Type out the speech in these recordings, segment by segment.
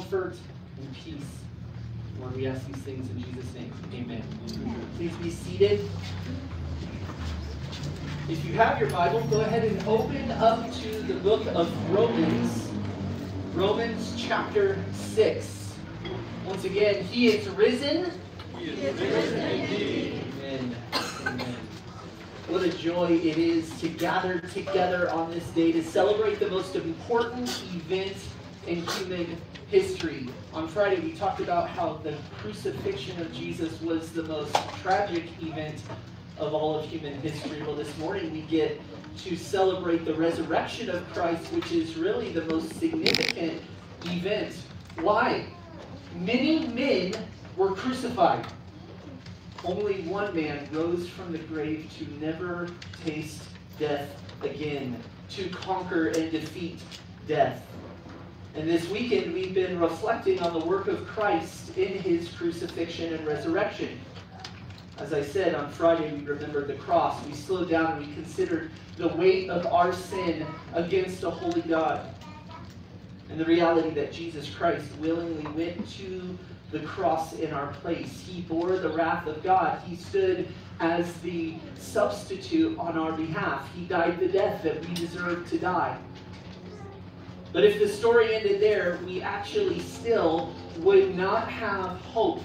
comfort and peace. Lord, we ask these things in Jesus' name. Amen. Please be seated. If you have your Bible, go ahead and open up to the book of Romans. Romans chapter 6. Once again, He is risen. He is risen indeed. Amen. Amen. What a joy it is to gather together on this day to celebrate the most important event in human history. On Friday, we talked about how the crucifixion of Jesus was the most tragic event of all of human history. Well, this morning we get to celebrate the resurrection of Christ, which is really the most significant event. Why? Many men were crucified. Only one man rose from the grave to never taste death again, to conquer and defeat death. And this weekend we've been reflecting on the work of Christ in His crucifixion and resurrection. As I said, on Friday we remembered the cross. We slowed down and we considered the weight of our sin against a holy God. And the reality that Jesus Christ willingly went to the cross in our place. He bore the wrath of God. He stood as the substitute on our behalf. He died the death that we deserved to die. But if the story ended there, we actually still would not have hope.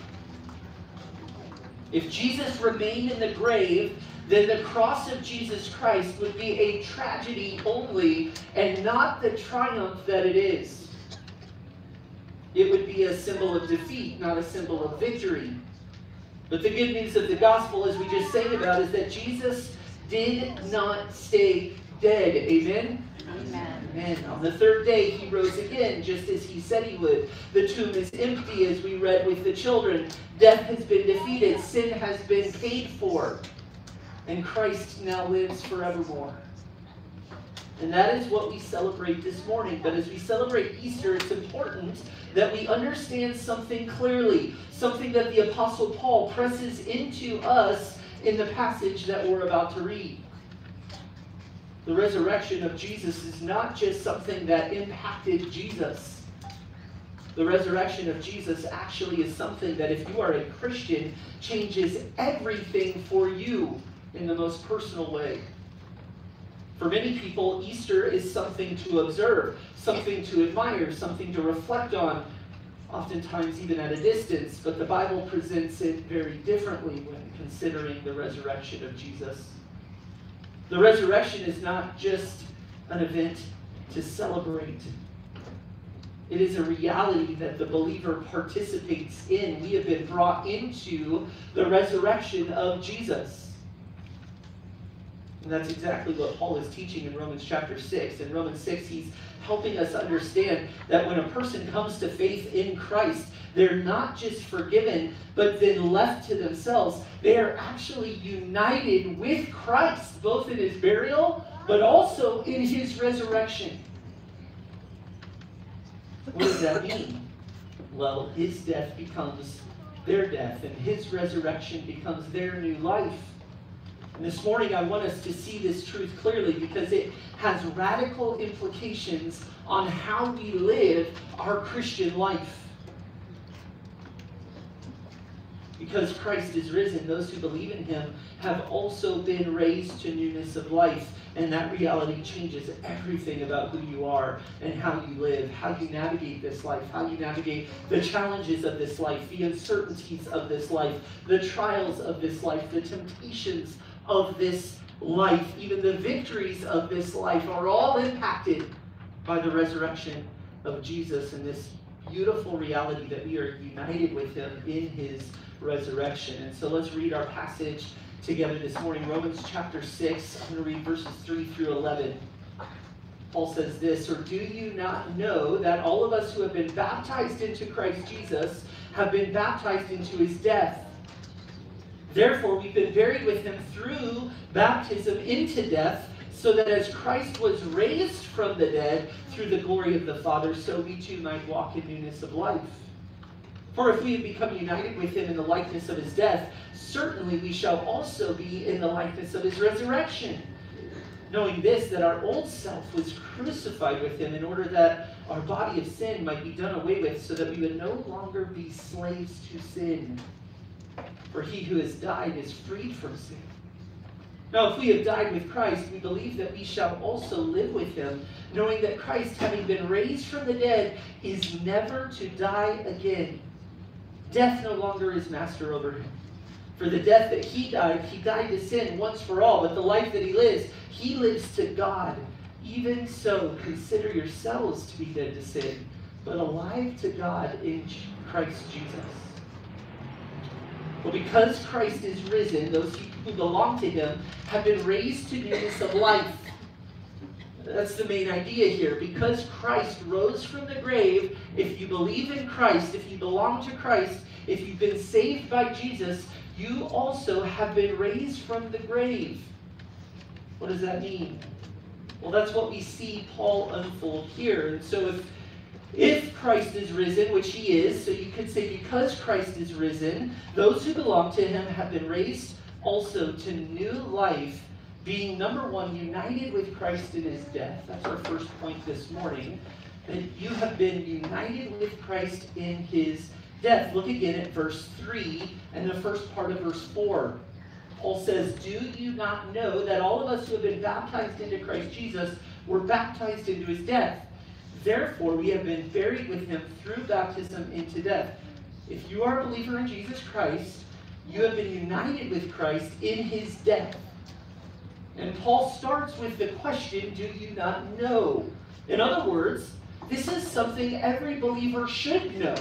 If Jesus remained in the grave, then the cross of Jesus Christ would be a tragedy only and not the triumph that it is. It would be a symbol of defeat, not a symbol of victory. But the good news of the gospel, as we just sang about, is that Jesus did not stay dead. Amen? Amen. Amen. On the third day, He rose again, just as He said He would. The tomb is empty, as we read with the children. Death has been defeated. Sin has been paid for. And Christ now lives forevermore. And that is what we celebrate this morning. But as we celebrate Easter, it's important that we understand something clearly. Something that the Apostle Paul presses into us in the passage that we're about to read. The resurrection of Jesus is not just something that impacted Jesus. The resurrection of Jesus actually is something that, if you are a Christian, changes everything for you in the most personal way. For many people, Easter is something to observe, something to admire, something to reflect on, oftentimes even at a distance. But the Bible presents it very differently when considering the resurrection of Jesus. The resurrection is not just an event to celebrate. It is a reality that the believer participates in. We have been brought into the resurrection of Jesus. And that's exactly what Paul is teaching in Romans chapter 6. In Romans 6, he's helping us understand that when a person comes to faith in Christ, they're not just forgiven, but then left to themselves. They are actually united with Christ, both in His burial, but also in His resurrection. What does that mean? Well, His death becomes their death, and His resurrection becomes their new life. And this morning I want us to see this truth clearly because it has radical implications on how we live our Christian life. Because Christ is risen, those who believe in Him have also been raised to newness of life. And that reality changes everything about who you are and how you live, how you navigate this life, how you navigate the challenges of this life, the uncertainties of this life, the trials of this life, the temptations of this life, even the victories of this life are all impacted by the resurrection of Jesus and this beautiful reality that we are united with Him in His resurrection. And so let's read our passage together this morning. Romans chapter 6, I'm going to read verses 3 through 11. Paul says this, "Or do you not know that all of us who have been baptized into Christ Jesus have been baptized into His death? Therefore, we've been buried with Him through baptism into death, so that as Christ was raised from the dead through the glory of the Father, so we too might walk in newness of life. For if we have become united with Him in the likeness of His death, certainly we shall also be in the likeness of His resurrection. knowing this, that our old self was crucified with him in order that our body of sin might be done away with, so that we would no longer be slaves to sin. For he who has died is freed from sin. Now, if we have died with Christ, we believe that we shall also live with him, knowing that Christ, having been raised from the dead, is never to die again. Death no longer is master over him. For the death that he died to sin once for all, but the life that he lives to God. Even so, consider yourselves to be dead to sin, but alive to God in Christ Jesus. Well, because Christ is risen, those who belong to him have been raised to newness of life. That's the main idea here. Because Christ rose from the grave, if you believe in Christ, if you belong to Christ, if you've been saved by Jesus, you also have been raised from the grave. What does that mean? Well, that's what we see Paul unfold here. And so if Christ is risen, which he is, so you could say because Christ is risen, those who belong to him have been raised also to new life, being, number one, united with Christ in his death. That's our first point this morning. That you have been united with Christ in his death. Look again at verse 3 and the first part of verse 4. Paul says, do you not know that all of us who have been baptized into Christ Jesus were baptized into his death? Therefore, we have been buried with him through baptism into death. If you are a believer in Jesus Christ, you have been united with Christ in his death. And Paul starts with the question, do you not know? In other words, this is something every believer should know.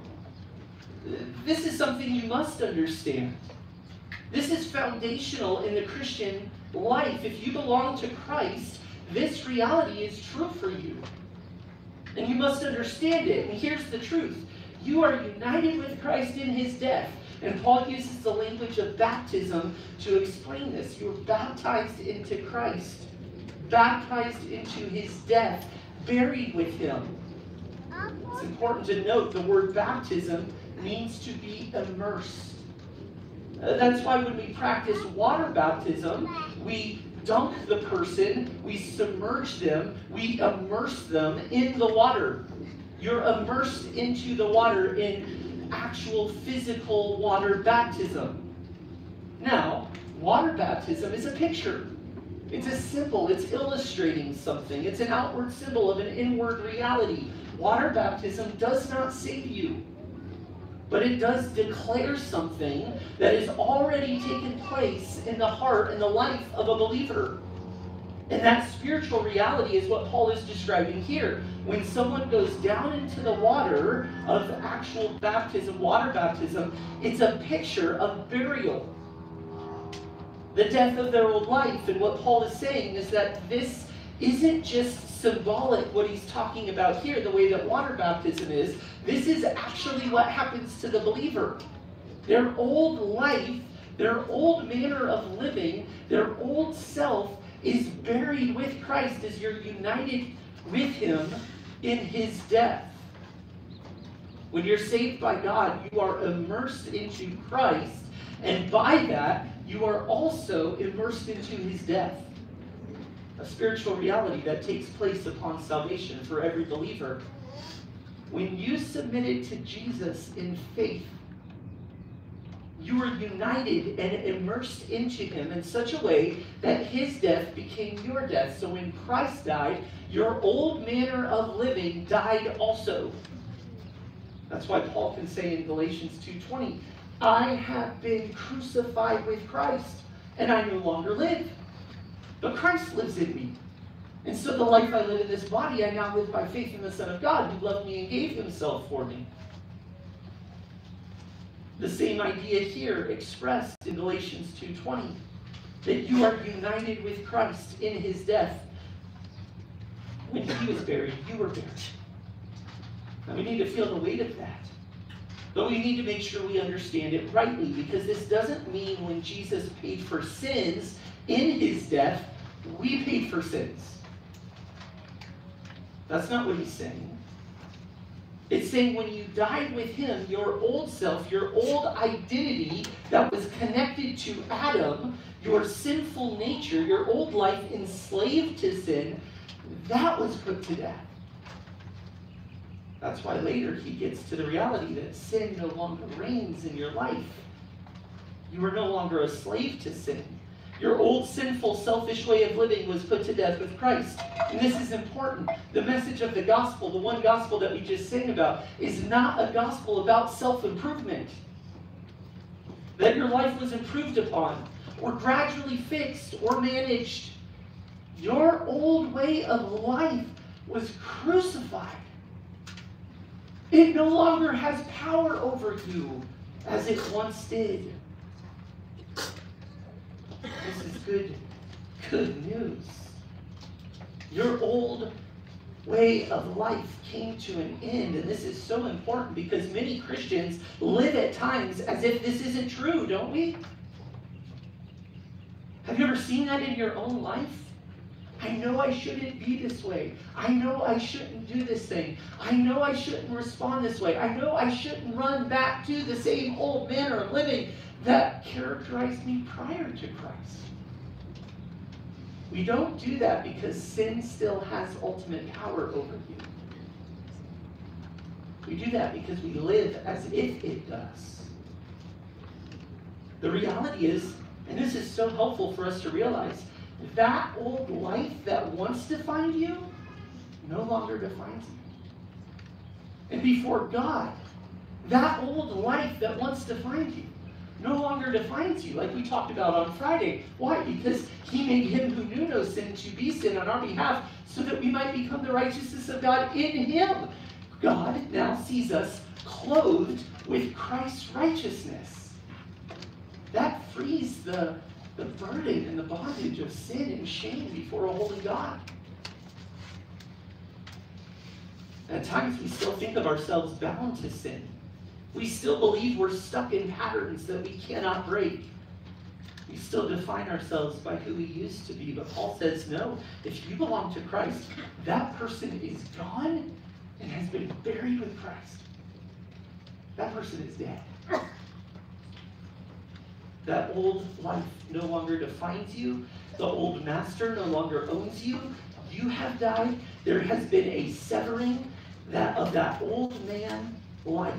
This is something you must understand. This is foundational in the Christian life. If you belong to Christ, this reality is true for you. And you must understand it. And here's the truth. You are united with Christ in his death. And Paul uses the language of baptism to explain this. You are baptized into Christ, baptized into his death, buried with him. It's important to note the word baptism means to be immersed. That's why when we practice water baptism, we dunk the person, we submerge them, we immerse them in the water. You're immersed into the water in actual physical water baptism. Now, water baptism is a picture. It's a symbol. It's illustrating something. It's an outward symbol of an inward reality. Water baptism does not save you, but it does declare something that has already taken place in the heart and the life of a believer. And that spiritual reality is what Paul is describing here. When someone goes down into the water of actual baptism, water baptism, it's a picture of burial. The death of their old life. And what Paul is saying is that this isn't just symbolic, what he's talking about here, the way that water baptism is. This is actually what happens to the believer. Their old life, their old manner of living, their old self is buried with Christ as you're united with him in his death. When you're saved by God, you are immersed into Christ, and by that, you are also immersed into his death. A spiritual reality that takes place upon salvation for every believer. When you submitted to Jesus in faith, you were united and immersed into him in such a way that his death became your death. So when Christ died, your old manner of living died also. That's why Paul can say in Galatians 2:20, I have been crucified with Christ, and I no longer live, but Christ lives in me. And so the life I live in this body, I now live by faith in the Son of God, who loved me and gave himself for me. The same idea here expressed in Galatians 2:20, that you are united with Christ in his death. When he was buried, you were buried. And we need to feel the weight of that. But we need to make sure we understand it rightly, because this doesn't mean when Jesus paid for sins in his death, we paid for sins. That's not what he's saying. It's saying when you died with him, your old self, your old identity that was connected to Adam, your sinful nature, your old life enslaved to sin, that was put to death. That's why later he gets to the reality that sin no longer reigns in your life. You are no longer a slave to sin. Your old sinful, selfish way of living was put to death with Christ. And this is important. The message of the gospel, the one gospel that we just sang about, is not a gospel about self-improvement. That your life was improved upon, or gradually fixed, or managed. Your old way of life was crucified. It no longer has power over you as it once did. This is good news. Your old way of life came to an end, and this is so important because many Christians live at times as if this isn't true, don't we? Have you ever seen that in your own life? I know I shouldn't be this way. I know I shouldn't do this thing. I know I shouldn't respond this way. I know I shouldn't run back to the same old manner of living that characterized me prior to Christ. We don't do that because sin still has ultimate power over you. We do that because we live as if it does. The reality is, and this is so helpful for us to realize, that old life that once defined you no longer defines you. And before God, that old life that once defined you no longer defines you, like we talked about on Friday. Why? Because he made him who knew no sin to be sin on our behalf so that we might become the righteousness of God in him. God now sees us clothed with Christ's righteousness. That frees the burden and the bondage of sin and shame before a holy God. At times we still think of ourselves bound to sin. We still believe we're stuck in patterns that we cannot break. We still define ourselves by who we used to be. But Paul says, no, if you belong to Christ, that person is gone and has been buried with Christ. That person is dead. That old life no longer defines you. The old master no longer owns you. You have died. There has been a severing of that old man life.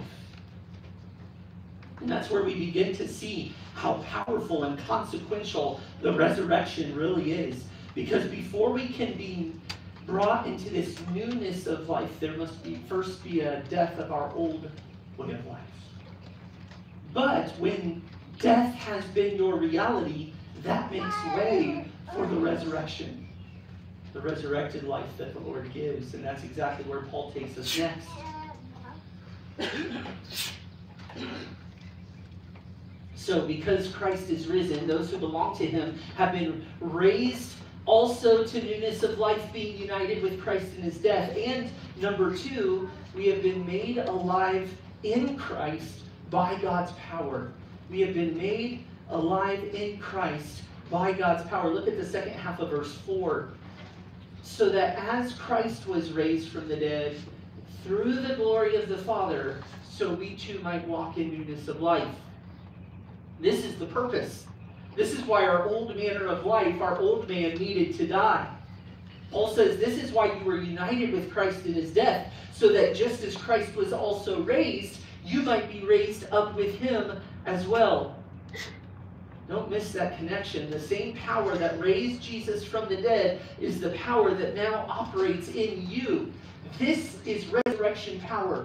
And that's where we begin to see how powerful and consequential the resurrection really is. Because before we can be brought into this newness of life, there must first be a death of our old way of life. But when death has been your reality, that makes way for the resurrection. The resurrected life that the Lord gives. And that's exactly where Paul takes us next. So because Christ is risen, those who belong to him have been raised also to newness of life, being united with Christ in his death. And number two, we have been made alive in Christ by God's power. We have been made alive in Christ by God's power. Look at the second half of verse 4. So that as Christ was raised from the dead through the glory of the Father, so we too might walk in newness of life. This is the purpose. This is why our old manner of life, our old man, needed to die. Paul says this is why you were united with Christ in his death, so that just as Christ was also raised, you might be raised up with him as well. Don't miss that connection. The same power that raised Jesus from the dead is the power that now operates in you. This is resurrection power.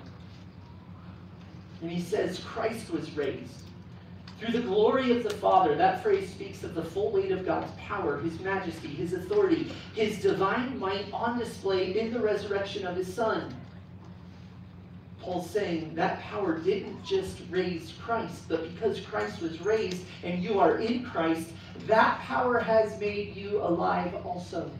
And he says Christ was raised through the glory of the Father. That phrase speaks of the full weight of God's power, his majesty, his authority, his divine might on display in the resurrection of his Son. Paul's saying that power didn't just raise Christ, but because Christ was raised and you are in Christ, that power has made you alive also.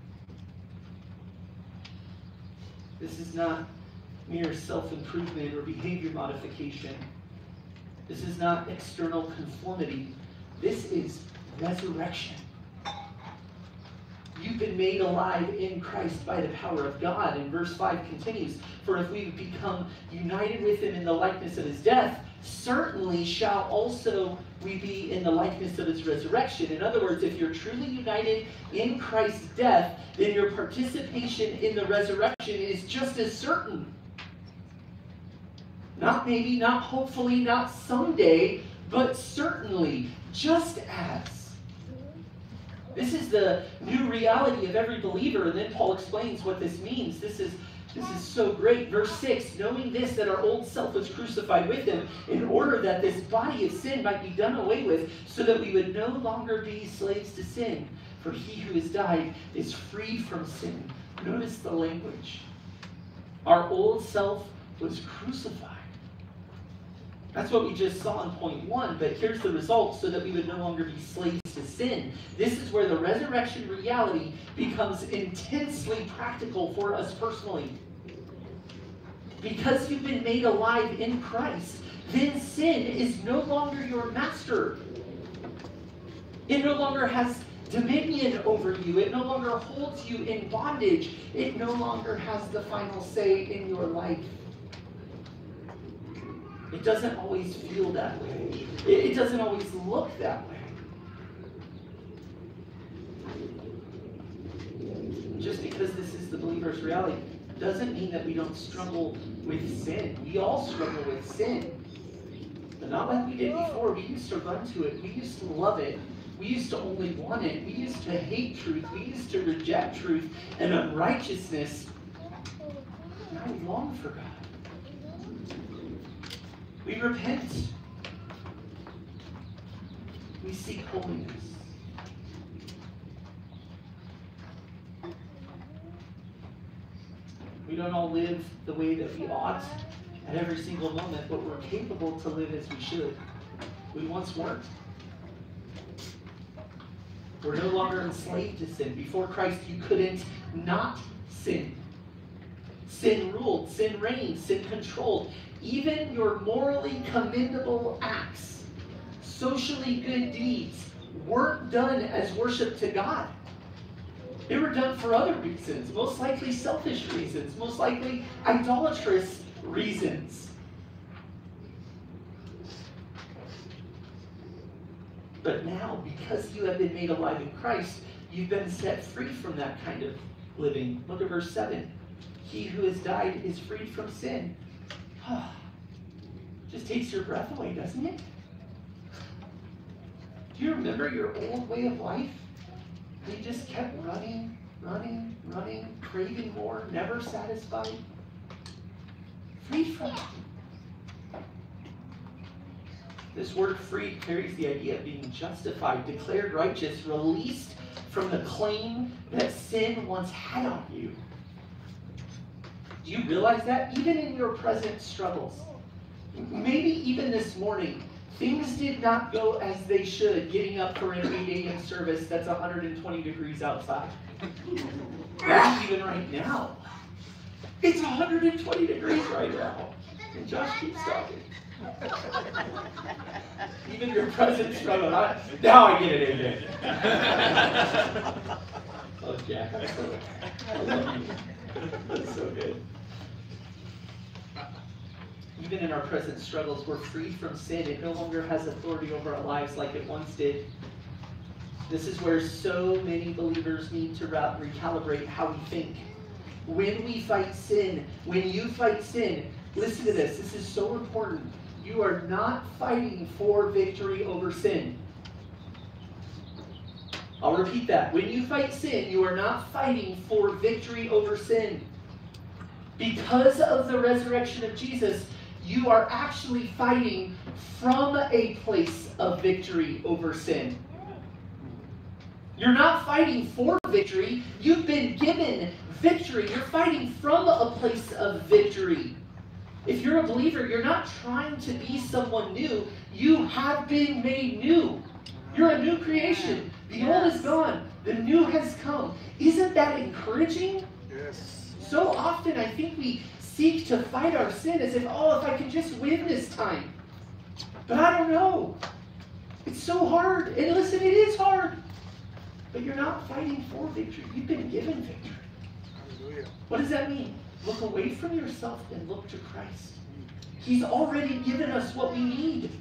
This is not mere self-improvement or behavior modification. This is not external conformity. This is resurrection. you've been made alive in Christ by the power of God. And verse 5 continues, for if we become united with him in the likeness of his death, certainly shall also we be in the likeness of his resurrection. In other words, if you're truly united in Christ's death, then your participation in the resurrection is just as certain. Not maybe, not hopefully, not someday, but certainly, just as. This is the new reality of every believer, and then Paul explains what this means. This is so great. Verse 6, knowing this, that our old self was crucified with him, in order that this body of sin might be done away with, so that we would no longer be slaves to sin. For he who has died is freed from sin. Notice the language. Our old self was crucified. That's what we just saw in point 1, but here's the result, so that we would no longer be slaves to sin. This is where the resurrection reality becomes intensely practical for us personally. Because you've been made alive in Christ, then sin is no longer your master. It no longer has dominion over you. It no longer holds you in bondage. It no longer has the final say in your life. It doesn't always feel that way. It doesn't always look that way. Just because this is the believer's reality doesn't mean that we don't struggle with sin. We all struggle with sin. But not like we did before. We used to run to it. We used to love it. We used to only want it. We used to hate truth. We used to reject truth and unrighteousness. Now we long for God. We repent. We seek holiness. We don't all live the way that we ought at every single moment, but we're capable to live as we should. We once weren't. We're no longer enslaved to sin. Before Christ, you couldn't not sin. Sin ruled, sin reigned, sin controlled. Even your morally commendable acts, socially good deeds, weren't done as worship to God. They were done for other reasons, most likely selfish reasons, most likely idolatrous reasons. But now, because you have been made alive in Christ, you've been set free from that kind of living. Look at verse 7. He who has died is freed from sin. Just takes your breath away, doesn't it? Do you remember your old way of life? You just kept running, craving more, never satisfied. Freed from it. This word freed carries the idea of being justified, declared righteous, released from the claim that sin once had on you. Do you realize that? Even in your present struggles, maybe even this morning, things did not go as they should, getting up for an 8 a.m. service that's 120 degrees outside. Maybe even right now. It's 120 degrees right now. And Josh keeps talking. Even your present struggle. Now I get it, amen. Oh, Jack, I love you. That's so good. Even in our present struggles, we're freed from sin. It no longer has authority over our lives like it once did. This is where so many believers need to recalibrate how we think. When we fight sin, when you fight sin, listen to this. This is so important. You are not fighting for victory over sin. I'll repeat that. When you fight sin, you are not fighting for victory over sin. Because of the resurrection of Jesus, you are actually fighting from a place of victory over sin. You're not fighting for victory. You've been given victory. You're fighting from a place of victory. If you're a believer, you're not trying to be someone new. You have been made new. You're a new creation. The old is gone. The new has come. Isn't that encouraging? Yes. So often I think we seek to fight our sin as if, oh, if I can just win this time. But I don't know. It's so hard. And listen, it is hard. But you're not fighting for victory. You've been given victory. Hallelujah. What does that mean? Look away from yourself and look to Christ. He's already given us what we need.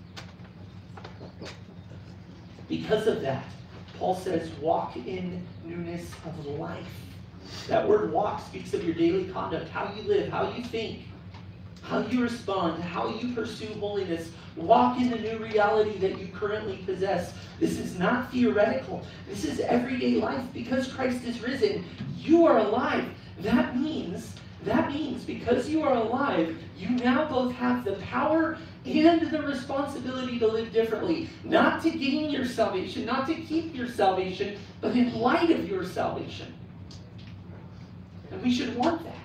Because of that, Paul says, walk in newness of life. That word walk speaks of your daily conduct, how you live, how you think, how you respond, how you pursue holiness. Walk in the new reality that you currently possess. This is not theoretical. This is everyday life. Because Christ is risen, you are alive. That means because you are alive, you now both have the power and the responsibility to live differently. Not to gain your salvation, not to keep your salvation, but in light of your salvation. And we should want that.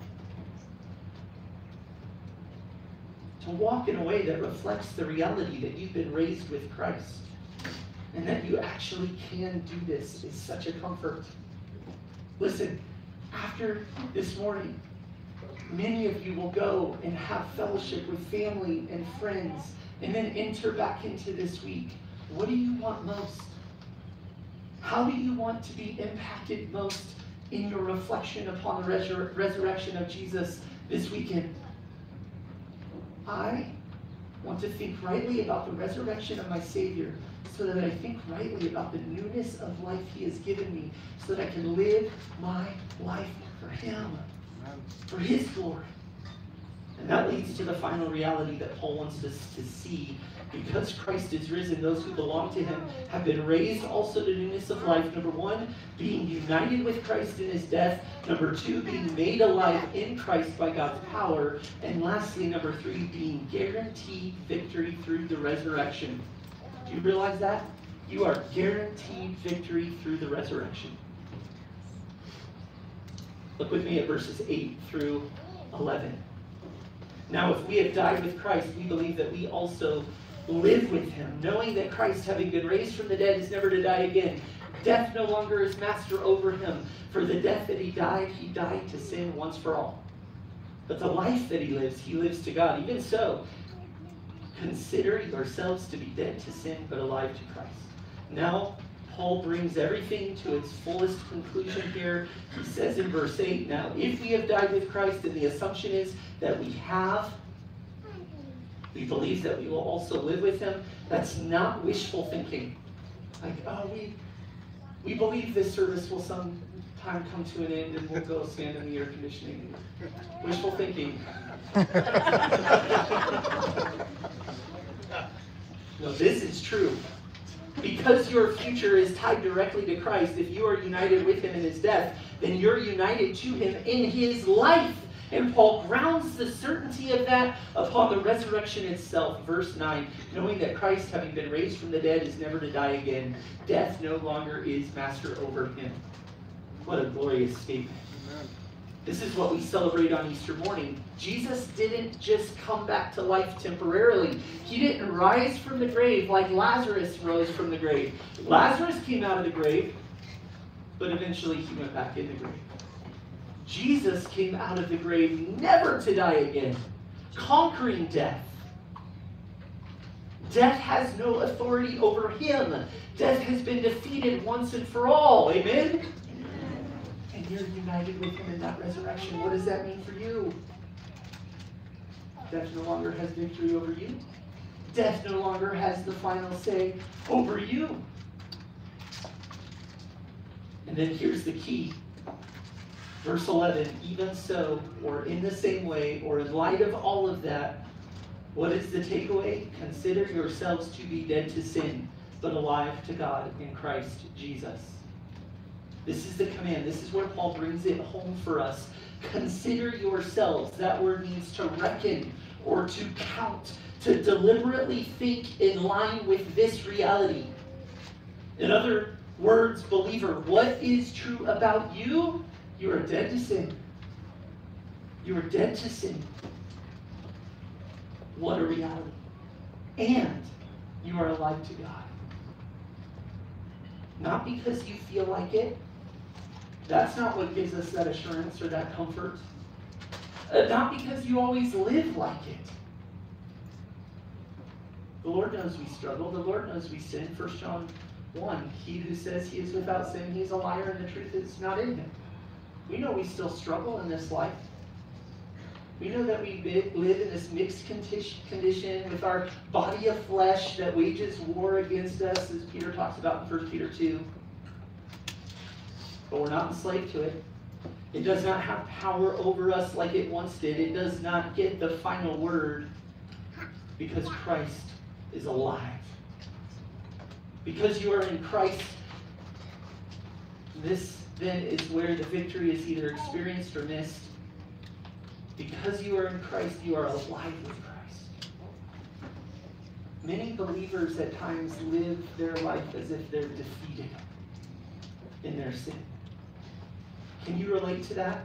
To walk in a way that reflects the reality that you've been raised with Christ. And that you actually can do this is such a comfort. Listen, after this morning, many of you will go and have fellowship with family and friends, and then enter back into this week. What do you want most? How do you want to be impacted most in your reflection upon the resurrection of Jesus this weekend? I want to think rightly about the resurrection of my Savior, so that I think rightly about the newness of life He has given me, so that I can live my life for Him, for His glory. And that leads to the final reality that Paul wants us to see. Because Christ is risen, those who belong to Him have been raised also to newness of life. Number one, being united with Christ in His death. Number two, being made alive in Christ by God's power. And lastly, number three, being guaranteed victory through the resurrection. Do you realize that? You are guaranteed victory through the resurrection. Look with me at verses 8 through 11. Now, if we have died with Christ, we believe that we also live with Him, knowing that Christ, having been raised from the dead, is never to die again. Death no longer is master over Him. For the death that He died to sin once for all. But the life that He lives to God. Even so, consider yourselves to be dead to sin, but alive to Christ. Now, Paul brings everything to its fullest conclusion here. He says in verse 8, now, if we have died with Christ, then the assumption is that we believe that we will also live with Him. That's not wishful thinking. Like, oh, we believe this service will sometime come to an end and we'll go stand in the air conditioning. Wishful thinking. No, this is true. Because your future is tied directly to Christ, if you are united with Him in His death, then you're united to Him in His life. And Paul grounds the certainty of that upon the resurrection itself. Verse 9, knowing that Christ, having been raised from the dead, is never to die again. Death no longer is master over Him. What a glorious statement. Amen. This is what we celebrate on Easter morning. Jesus didn't just come back to life temporarily. He didn't rise from the grave like Lazarus rose from the grave. Lazarus came out of the grave, but eventually he went back in the grave. Jesus came out of the grave never to die again, conquering death. Death has no authority over Him. Death has been defeated once and for all. Amen? And you're united with Him in that resurrection. What does that mean for you? Death no longer has victory over you. Death no longer has the final say over you. And then here's the key. Verse 11, even so, or in the same way, or in light of all of that, what is the takeaway? Consider yourselves to be dead to sin, but alive to God in Christ Jesus. This is the command. This is where Paul brings it home for us. Consider yourselves. That word means to reckon or to count, to deliberately think in line with this reality. In other words, believer, what is true about you? You are dead to sin. You are dead to sin. What a reality. And you are alive to God. Not because you feel like it. That's not what gives us that assurance or that comfort. Not because you always live like it. The Lord knows we struggle. The Lord knows we sin. 1 John 1. He who says he is without sin, he is a liar, and the truth is not in him. We know we still struggle in this life. We know that we live in this mixed condition with our body of flesh that wages war against us, as Peter talks about in 1 Peter 2. But we're not enslaved to it. It does not have power over us like it once did. It does not get the final word because Christ is alive. Because you are in Christ, this then is where the victory is either experienced or missed. Because you are in Christ, you are alive with Christ. Many believers at times live their life as if they're defeated in their sin. Can you relate to that?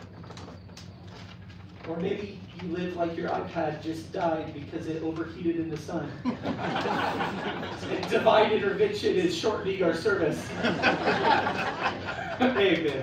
Or maybe you live like your iPad just died because it overheated in the sun. And divine intervention is shortening our service. Amen.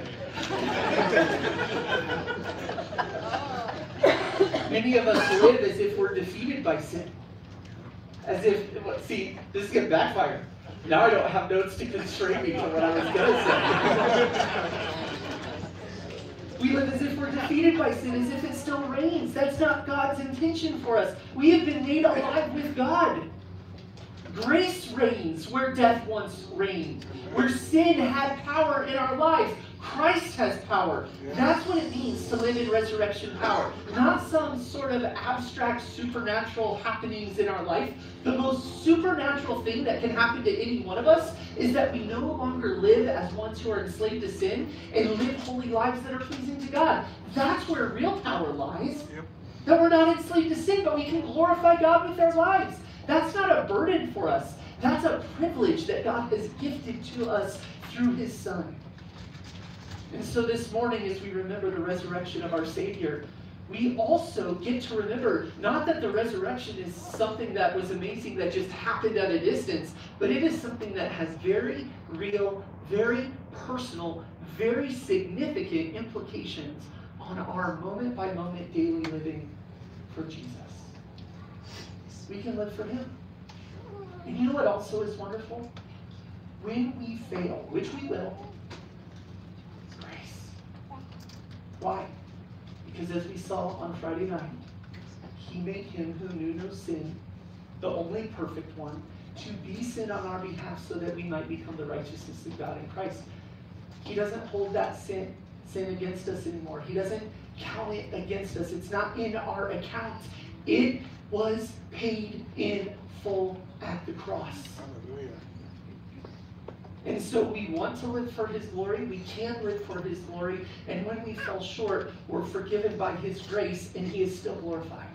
Many of us live as if we're defeated by sin. As if, see, this is going to backfire. Now I don't have notes to constrain me to what I was going to say. We live as if we're defeated by sin, as if it still reigns. That's not God's intention for us. We have been made alive with God. Grace reigns where death once reigned. Where sin had power in our lives, Christ has power. That's what it means to live in resurrection power. Not some sort of abstract supernatural happenings in our life. The most supernatural thing that can happen to any one of us is that we no longer live as ones who are enslaved to sin and live holy lives that are pleasing to God. That's where real power lies. That we're not enslaved to sin, but we can glorify God with our lives. That's not a burden for us. That's a privilege that God has gifted to us through His Son. And so this morning, as we remember the resurrection of our Savior, we also get to remember not that the resurrection is something that was amazing that just happened at a distance, but it is something that has very real, very personal, very significant implications on our moment-by-moment daily living for Jesus. We can live for Him. And you know what also is wonderful? When we fail, which we will, why? Because as we saw on Friday night, He made Him who knew no sin, the only perfect one, to be sin on our behalf so that we might become the righteousness of God in Christ. He doesn't hold that sin against us anymore. He doesn't count it against us. It's not in our account. It was paid in full at the cross. Hallelujah. And so we want to live for His glory. We can live for His glory. And when we fall short, we're forgiven by His grace, and He is still glorified.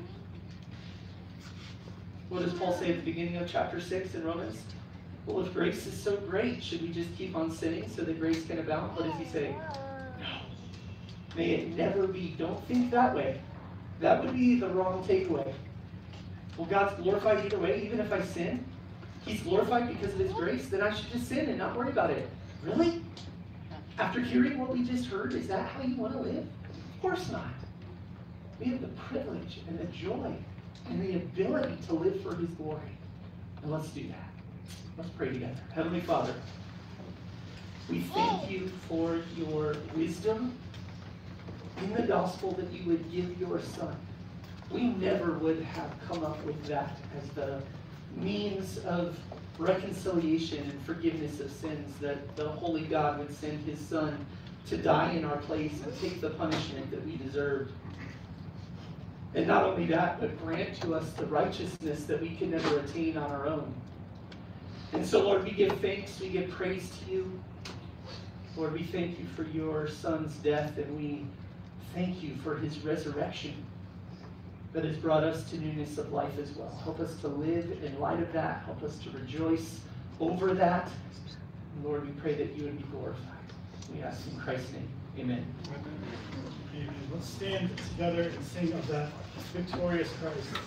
What does Paul say at the beginning of chapter 6 in Romans? Well, if grace is so great, should we just keep on sinning so that grace can abound? What does he say? No. May it never be. Don't think that way. That would be the wrong takeaway. Well, God's glorified either way, even if I sin. He's glorified because of His grace, then I should just sin and not worry about it. Really? After hearing what we just heard, is that how you want to live? Of course not. We have the privilege and the joy and the ability to live for His glory. And let's do that. Let's pray together. Heavenly Father, we thank You for Your wisdom in the gospel that You would give Your Son. We never would have come up with that as the means of reconciliation and forgiveness of sins, that the holy God would send His Son to die in our place and take the punishment that we deserved. And not only that, but grant to us the righteousness that we can never attain on our own. And so, Lord, we give thanks, we give praise to You. Lord, we thank You for Your Son's death, and we thank You for His resurrection that has brought us to newness of life as well. Help us to live in light of that. Help us to rejoice over that. And Lord, we pray that You would be glorified. We ask in Christ's name. Amen. Amen. Let's stand together and sing of that victorious Christ.